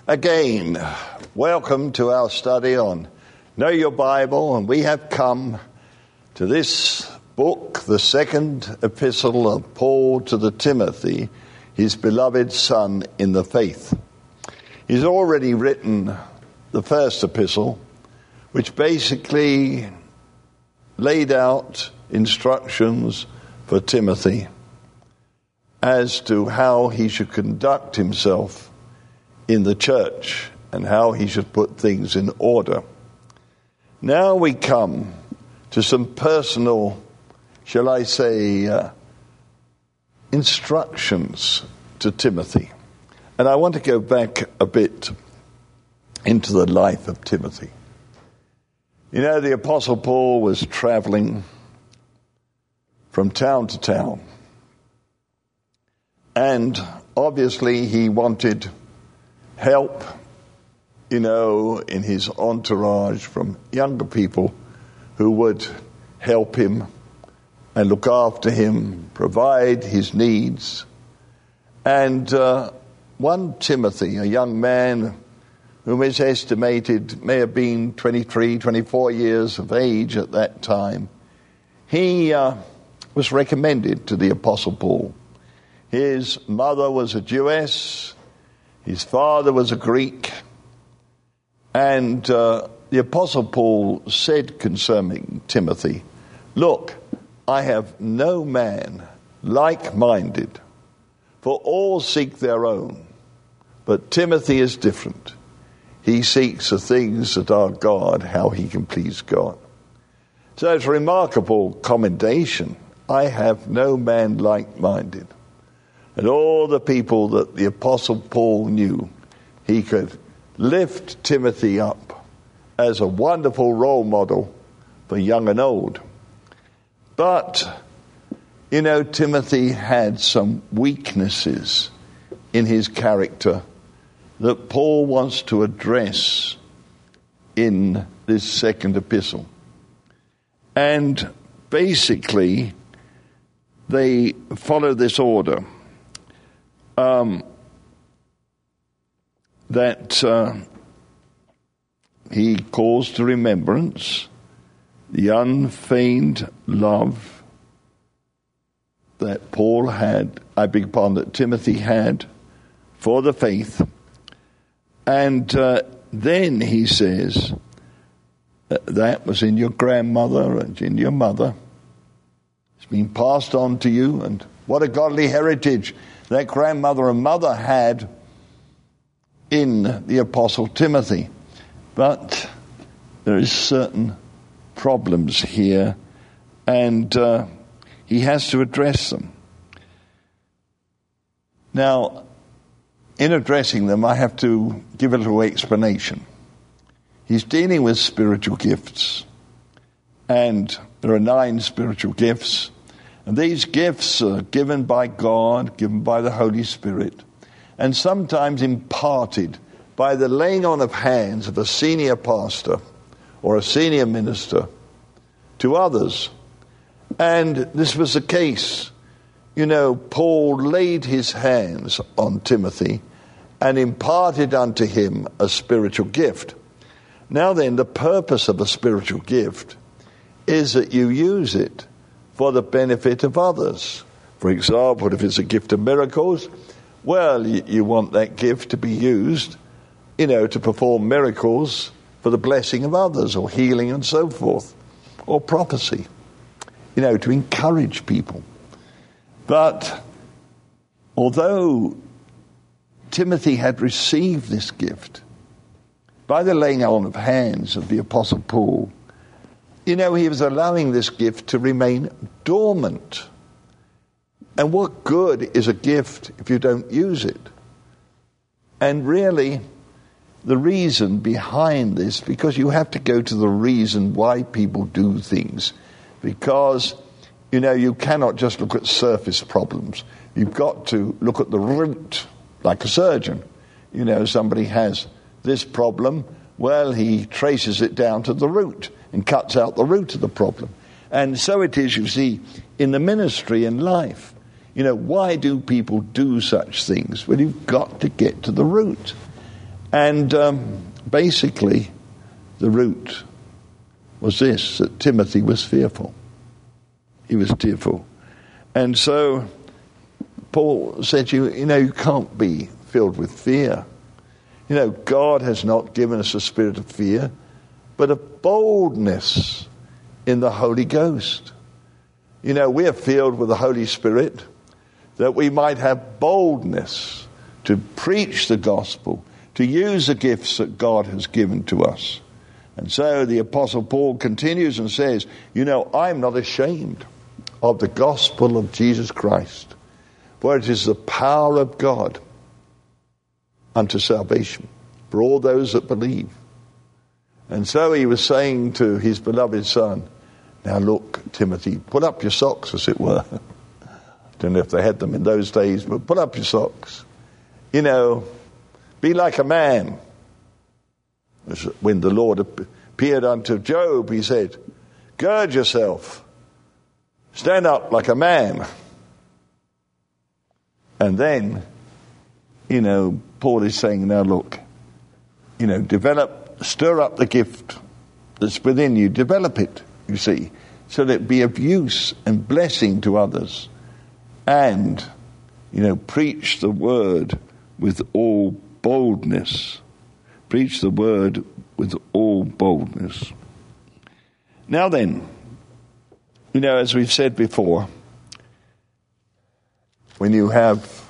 Again, welcome to our study on Know Your Bible, and we have come to this book, the second epistle of Paul to Timothy, his beloved son in the faith. He's already written the first epistle, which basically laid out instructions for Timothy as to how he should conduct himself in the church and how he should put things in order. Now we come to some personal, shall I say, instructions to Timothy. And I want to go back a bit into the life of Timothy. You know, the Apostle Paul was traveling from town to town. And obviously he wanted help, in his entourage from younger people who would help him and look after him, provide his needs. And one Timothy, a young man whom is estimated may have been 23, 24 years of age at that time, he was recommended to the Apostle Paul. His mother was a Jewess. His father was a Greek. And the Apostle Paul said concerning Timothy, "Look, I have no man like-minded, for all seek their own. But Timothy is different. He seeks the things that are God, how he can please God." So it's a remarkable commendation. I have no man like-minded. And all the people that the Apostle Paul knew, he could lift Timothy up as a wonderful role model for young and old. But, Timothy had some weaknesses in his character that Paul wants to address in this second epistle. And basically, they follow this order. That he calls to remembrance the unfeigned love that that Timothy had for the faith. And then he says, that was in your grandmother and in your mother. It's been passed on to you, and what a godly heritage that grandmother and mother had in the Apostle Timothy. But there is certain problems here, and he has to address them. Now, in addressing them, I have to give a little explanation. He's dealing with spiritual gifts, and there are 9 spiritual gifts. And these gifts are given by God, given by the Holy Spirit, and sometimes imparted by the laying on of hands of a senior pastor or a senior minister to others. And this was the case. Paul laid his hands on Timothy and imparted unto him a spiritual gift. Now then, the purpose of a spiritual gift is that you use it for the benefit of others. For example, if it's a gift of miracles, well, you want that gift to be used, to perform miracles for the blessing of others, or healing and so forth, or prophecy, to encourage people. But although Timothy had received this gift by the laying on of hands of the Apostle Paul, he was allowing this gift to remain dormant. And what good is a gift if you don't use it? And really, the reason behind this, because you have to go to the reason why people do things. Because, you cannot just look at surface problems. You've got to look at the root, like a surgeon. Somebody has this problem, well, he traces it down to the root and cuts out the root of the problem. And so it is, you see, in the ministry and life. Why do people do such things? Well, you've got to get to the root. And basically, the root was this, that Timothy was fearful. He was tearful. And so Paul said, you can't be filled with fear. God has not given us a spirit of fear, but of boldness in the Holy Ghost. We are filled with the Holy Spirit that we might have boldness to preach the gospel, to use the gifts that God has given to us. And so the Apostle Paul continues and says, I'm not ashamed of the gospel of Jesus Christ, for it is the power of God unto salvation for all those that believe. And so he was saying to his beloved son, now look, Timothy, put up your socks, as it were. I don't know if they had them in those days, but put up your socks. Be like a man. When the Lord appeared unto Job, he said, gird yourself, stand up like a man. And then, Paul is saying, now look, stir up the gift that's within you, develop it, you see, so that it be of use and blessing to others. And, preach the word with all boldness. Preach the word with all boldness. Now then, as we've said before, when you have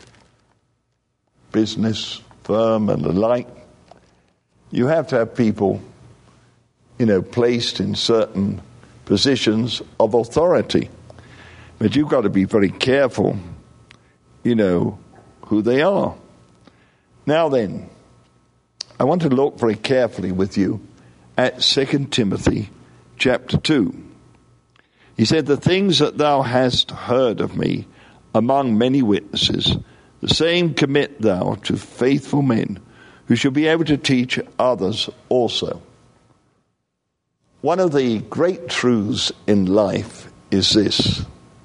business, firm and the like, you have to have people, placed in certain positions of authority. But you've got to be very careful, who they are. Now then, I want to look very carefully with you at 2 Timothy chapter 2. He said, the things that thou hast heard of me among many witnesses, the same commit thou to faithful men who shall be able to teach others also. One of the great truths in life is this,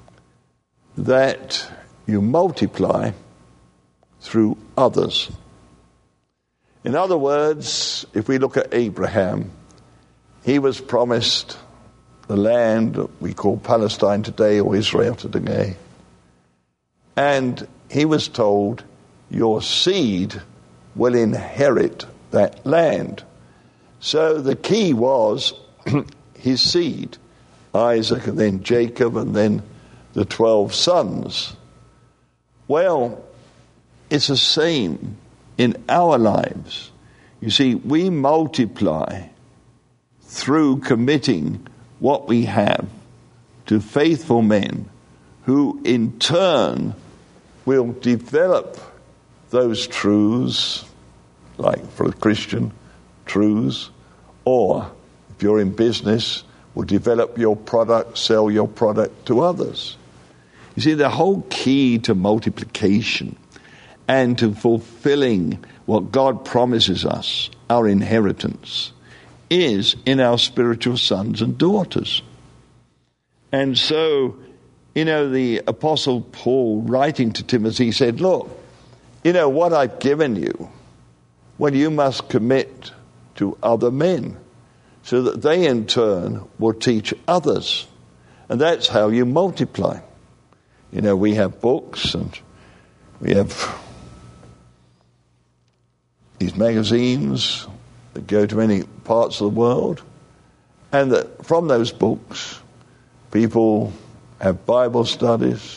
that you multiply through others. In other words, if we look at Abraham, he was promised the land that we call Palestine today, or Israel today. And he was told, your seed will inherit that land. So the key was his seed, Isaac and then Jacob and then the 12 sons. Well, it's the same in our lives. You see, we multiply through committing what we have to faithful men who in turn will develop those truths, like for a Christian, truths, or if you're in business, will develop your product, sell your product to others. You see, the whole key to multiplication and to fulfilling what God promises us, our inheritance, is in our spiritual sons and daughters. And so, the Apostle Paul, writing to Timothy, said, look, what I've given you, well, you must commit to other men so that they in turn will teach others. And that's how you multiply. We have books and we have these magazines that go to many parts of the world. And that from those books, people have Bible studies.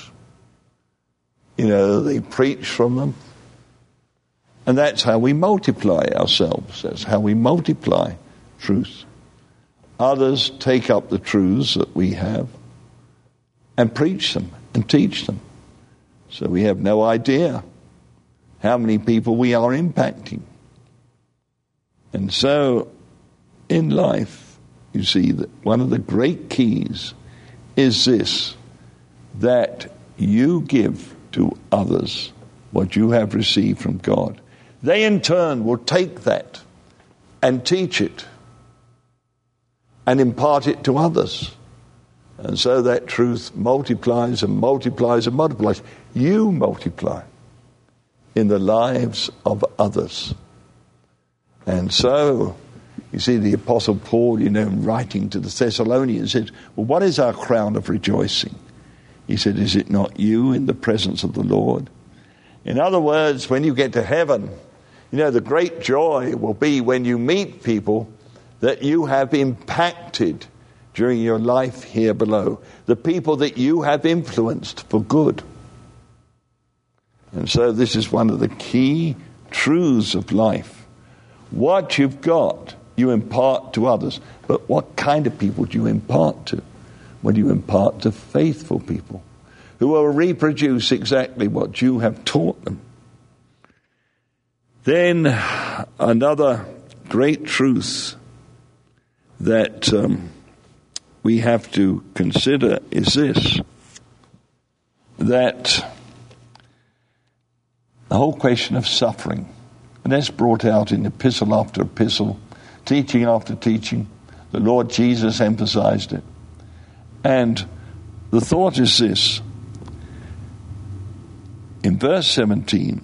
They preach from them. And that's how we multiply ourselves. That's how we multiply truth. Others take up the truths that we have and preach them and teach them. So we have no idea how many people we are impacting. And so in life, you see that one of the great keys is this, that you give to others what you have received from God. They in turn will take that and teach it and impart it to others. And so that truth multiplies and multiplies and multiplies. You multiply in the lives of others. And so, you see, the Apostle Paul, writing to the Thessalonians, said, well, what is our crown of rejoicing? He said, is it not you in the presence of the Lord? In other words, when you get to heaven, the great joy will be when you meet people that you have impacted during your life here below. The people that you have influenced for good. And so this is one of the key truths of life. What you've got, you impart to others. But what kind of people do you impart to? Well, you impart to faithful people who will reproduce exactly what you have taught them. Then another great truth that we have to consider is this, that the whole question of suffering, and that's brought out in epistle after epistle, teaching after teaching. The Lord Jesus emphasized it. And the thought is this, in verse 17,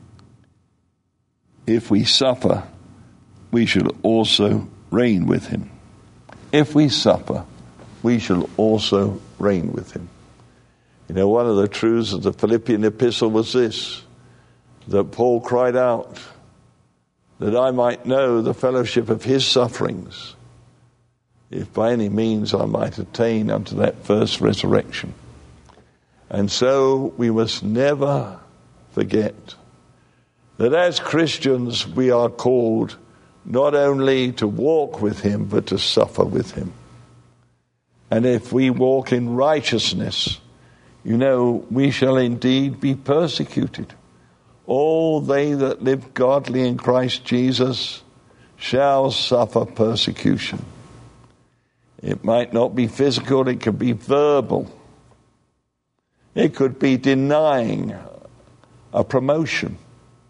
if we suffer, we shall also reign with him. If we suffer, we shall also reign with him. One of the truths of the Philippian epistle was this, that Paul cried out, that I might know the fellowship of his sufferings, if by any means I might attain unto that first resurrection. And so we must never forget that as Christians we are called not only to walk with him, but to suffer with him. And if we walk in righteousness, we shall indeed be persecuted. All they that live godly in Christ Jesus shall suffer persecution. It might not be physical, it could be verbal. It could be denying a promotion.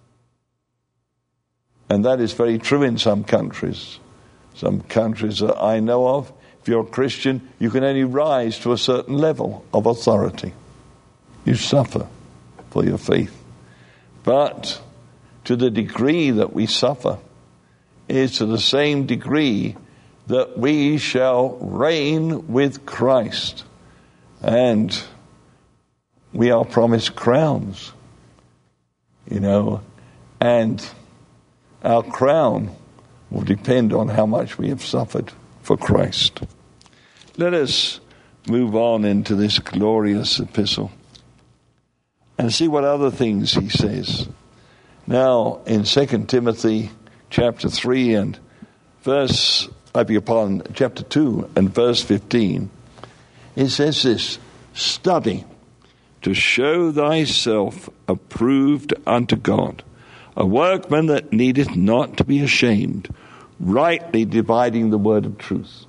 And that is very true in some countries. Some countries that I know of, if you're a Christian, you can only rise to a certain level of authority. You suffer for your faith. But to the degree that we suffer is to the same degree that we shall reign with Christ. And we are promised crowns, and our crown will depend on how much we have suffered for Christ. Let us move on into this glorious epistle and see what other things he says. Now, in 2 Timothy chapter 3 and chapter 2 and verse 15, it says this, study to show thyself approved unto God, a workman that needeth not to be ashamed, rightly dividing the word of truth.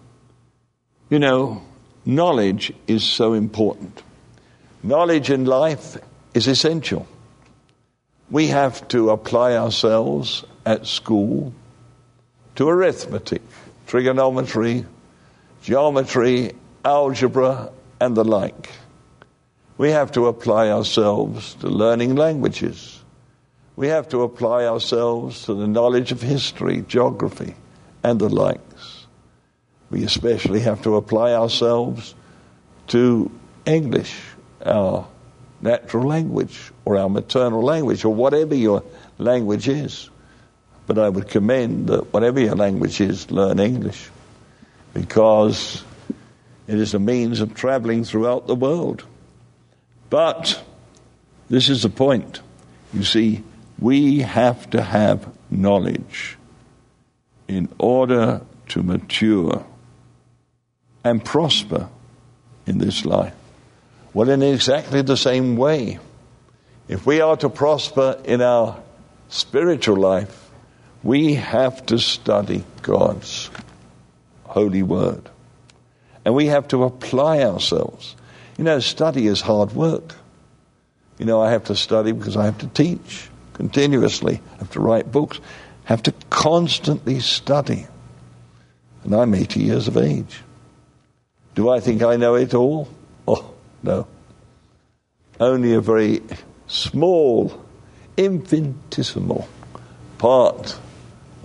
Knowledge is so important. Knowledge in life is essential. We have to apply ourselves at school to arithmetic, trigonometry, geometry, algebra, and the like. We have to apply ourselves to learning languages. We have to apply ourselves to the knowledge of history, geography, and the likes. We especially have to apply ourselves to English, our natural language, or our maternal language, or whatever your language is. But I would commend that whatever your language is, learn English, because it is a means of traveling throughout the world. But this is the point. You see, we have to have knowledge in order to mature and prosper in this life. Well, in exactly the same way, if we are to prosper in our spiritual life, we have to study God's holy word. And we have to apply ourselves. Study is hard work. I have to study because I have to teach continuously, I have to write books, have to constantly study. And I'm 80 years of age. Do I think I know it all? Oh, no. Only a very small, infinitesimal part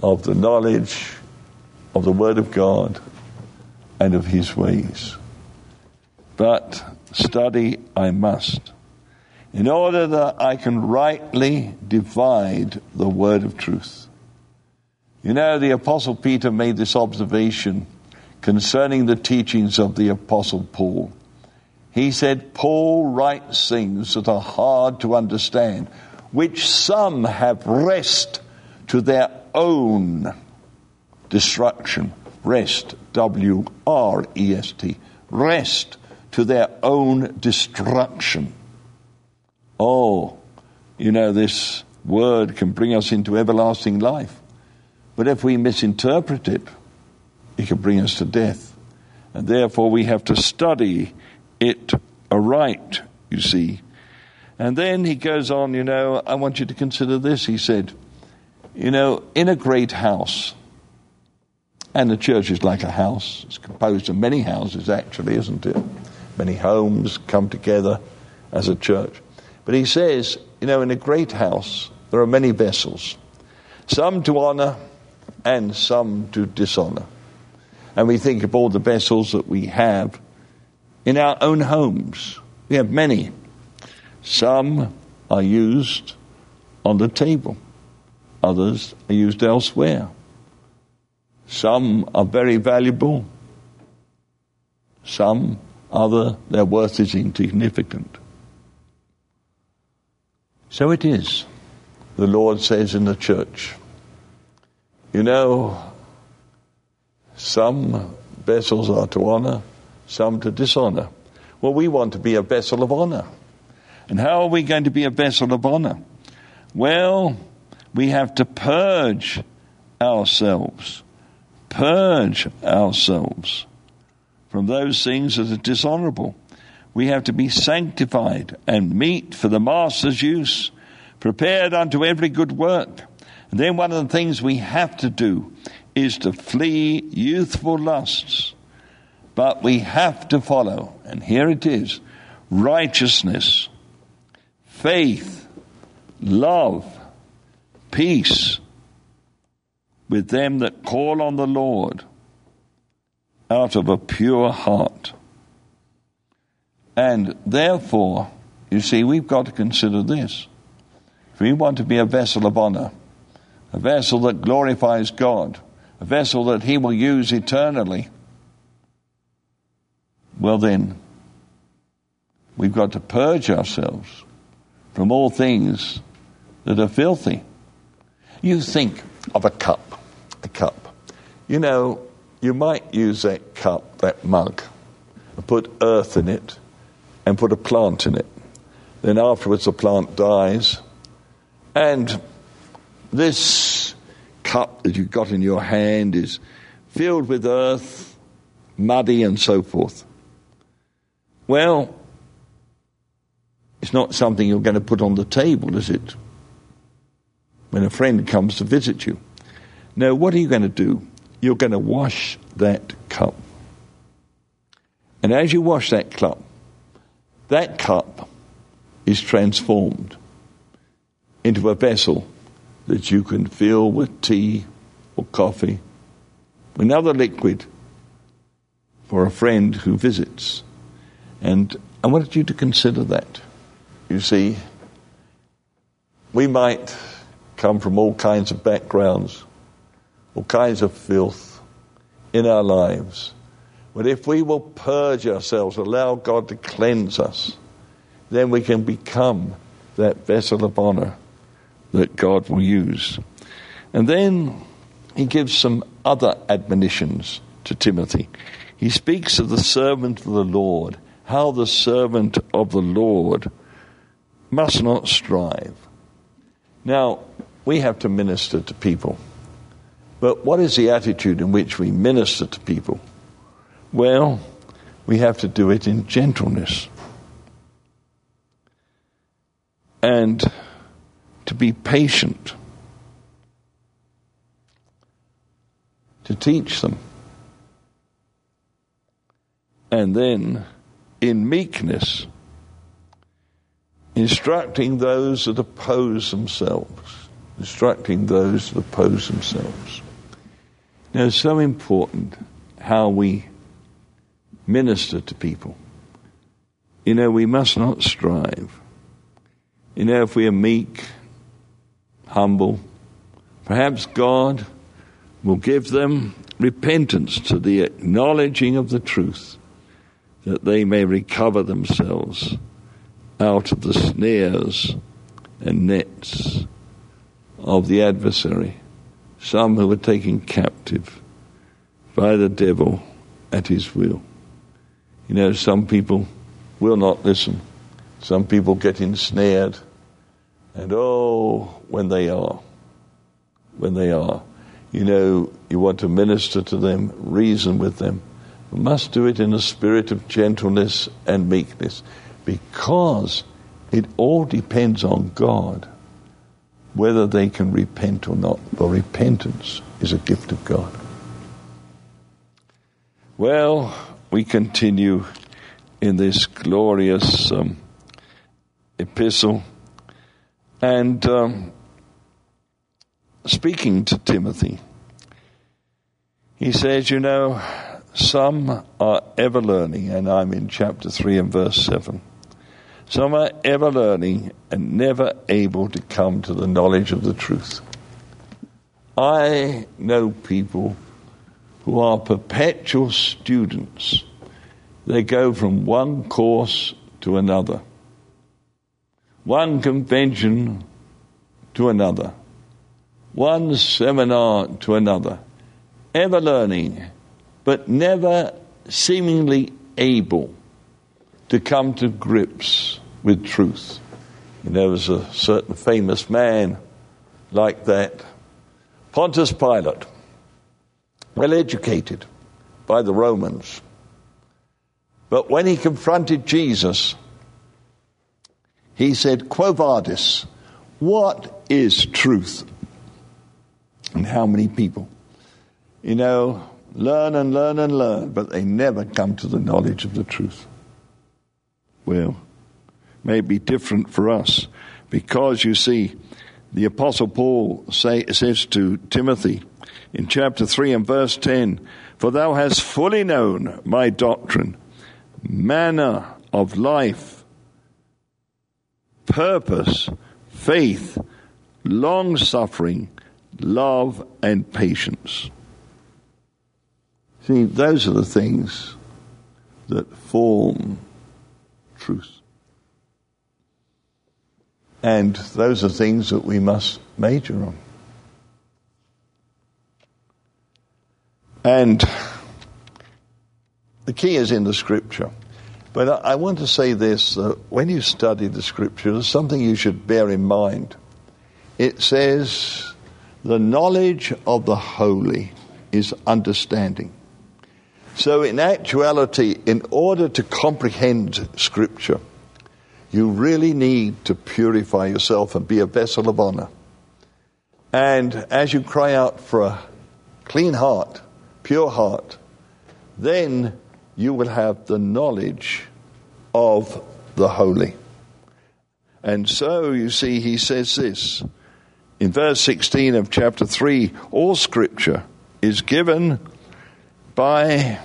of the knowledge of the Word of God and of His ways. But study I must, in order that I can rightly divide the word of truth. You know, the Apostle Peter made this observation concerning the teachings of the Apostle Paul. He said, Paul writes things that are hard to understand, which some have wrest to their own destruction. Rest, W-R-E-S-T, rest to their own destruction. Oh, you know, this word can bring us into everlasting life. But if we misinterpret it, it can bring us to death. And therefore we have to study it aright, you see. And then he goes on, you know, I want you to consider this. He said, you know, in a great house, and the church is like a house. It's composed of many houses, actually, isn't it? Many homes come together as a church. But he says, you know, in a great house, there are many vessels, some to honor and some to dishonor. And we think of all the vessels that we have in our own homes. We have many. Some are used on the table. Others are used elsewhere. Some are very valuable. Some other, their worth is insignificant. So it is, the Lord says in the church. You know, some vessels are to honor, some to dishonor. Well, we want to be a vessel of honor. And how are we going to be a vessel of honor? Well, we have to purge ourselves from those things that are dishonorable. We have to be sanctified and meet for the Master's use, prepared unto every good work. And then one of the things we have to do is to flee youthful lusts. But we have to follow, and here it is, righteousness, faith, love, peace, with them that call on the Lord out of a pure heart. And therefore, you see, we've got to consider this. If we want to be a vessel of honor, a vessel that glorifies God, a vessel that He will use eternally, well then, we've got to purge ourselves from all things that are filthy. You think of a cup. You know, you might use that cup, that mug, and put earth in it and put a plant in it. Then afterwards the plant dies, and this cup that you've got in your hand is filled with earth, muddy and so forth. Well, it's not something you're going to put on the table, is it? When a friend comes to visit you. No, what are you going to do? You're going to wash that cup. And as you wash that cup is transformed into a vessel that you can fill with tea or coffee, another liquid for a friend who visits. And I wanted you to consider that. You see, we might come from all kinds of backgrounds, all kinds of filth in our lives. But if we will purge ourselves, allow God to cleanse us, then we can become that vessel of honor that God will use. And then he gives some other admonitions to Timothy. He speaks of the servant of the Lord, how the servant of the Lord must not strive. Now, we have to minister to people. But what is the attitude in which we minister to people? Well, we have to do it in gentleness. And to be patient. To teach them. And then, in meekness, instructing those that oppose themselves. instructing those that oppose themselves. Now, it's so important how we minister to people. We must not strive. If we are meek, humble, perhaps God will give them repentance to the acknowledging of the truth, that they may recover themselves out of the snares and nets of the adversary, some who are taken captive by the devil at his will. Some people will not listen. Some people get ensnared. And when they are, you want to minister to them, reason with them. You must do it in a spirit of gentleness and meekness, because it all depends on God whether they can repent or not. For repentance is a gift of God. Well, we continue in this glorious epistle, and speaking to Timothy, he says, some are ever learning, and I'm in chapter 3 and verse 7. Some are ever learning and never able to come to the knowledge of the truth. I know people who are perpetual students. They go from one course to another, one convention to another, one seminar to another, ever learning, but never seemingly able to come to grips with truth. There was a certain famous man like that, Pontius Pilate, well educated by the Romans. But when he confronted Jesus, he said, Quo vadis, what is truth? And how many people, learn and learn and learn, but they never come to the knowledge of the truth. Well, it may be different for us, because you see, the Apostle Paul says to Timothy in chapter 3 and verse 10, For thou hast fully known my doctrine, manner of life, purpose, faith, long-suffering, love, and patience. See, those are the things that form truth. And those are things that we must major on. And the key is in the Scripture. But I want to say this, that when you study the Scripture, there's something you should bear in mind. It says, the knowledge of the holy is understanding. So in actuality, in order to comprehend Scripture, you really need to purify yourself and be a vessel of honor. And as you cry out for a clean heart, pure heart, then you will have the knowledge of the holy. And so, you see, he says this in verse 16 of chapter 3, all Scripture is given by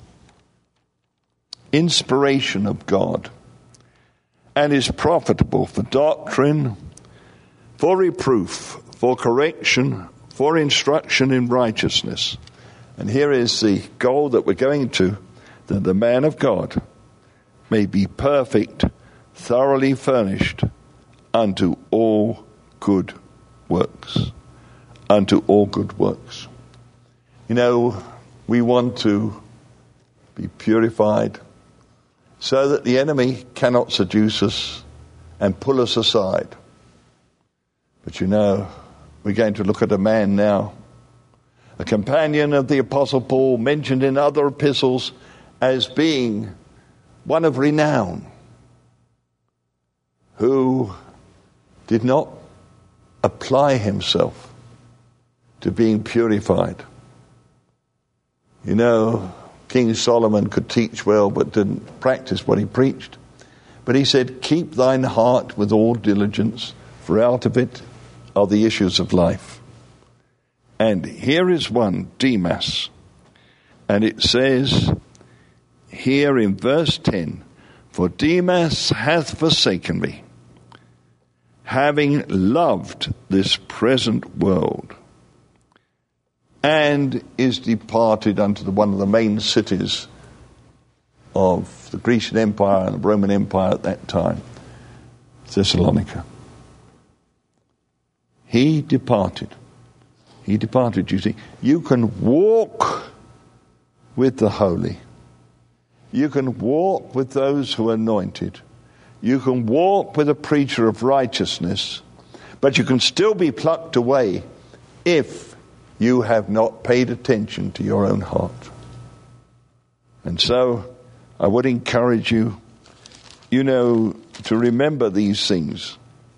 inspiration of God, and is profitable for doctrine, for reproof, for correction, for instruction in righteousness. And here is the goal that we're going to, that the man of God may be perfect, thoroughly furnished unto all good works. Unto all good works. We want to be purified so that the enemy cannot seduce us and pull us aside. But we're going to look at a man now, a companion of the Apostle Paul, mentioned in other epistles as being one of renown, who did not apply himself to being purified. King Solomon could teach well, but didn't practice what he preached. But he said, keep thine heart with all diligence, for out of it are the issues of life. And here is one, Demas. And it says here in verse 10, for Demas hath forsaken me, having loved this present world, and is departed unto one of the main cities of the Grecian Empire and the Roman Empire at that time, Thessalonica. He departed. He departed, you see. You can walk with the holy. You can walk with those who are anointed. You can walk with a preacher of righteousness, but you can still be plucked away if you have not paid attention to your own heart. And so I would encourage you, to remember these things.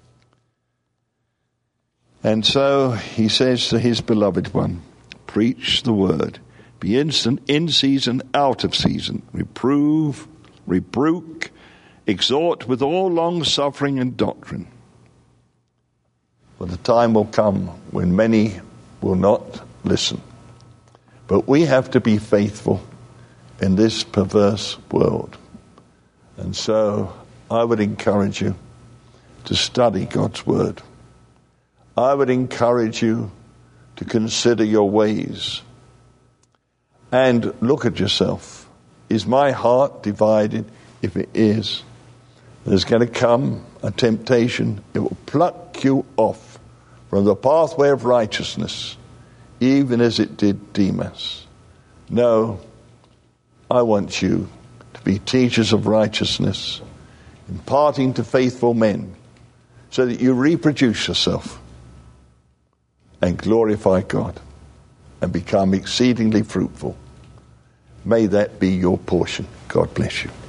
And so he says to his beloved one, preach the word. Be instant, in season, out of season. Reprove, rebuke, exhort with all long suffering and doctrine. For the time will come when many will not listen. But we have to be faithful in this perverse world. And so I would encourage you to study God's word. I would encourage you to consider your ways and look at yourself. Is my heart divided? If it is, there's going to come a temptation. It will pluck you off from the pathway of righteousness, even as it did Demas. No, I want you to be teachers of righteousness, imparting to faithful men, so that you reproduce yourself and glorify God and become exceedingly fruitful. May that be your portion. God bless you.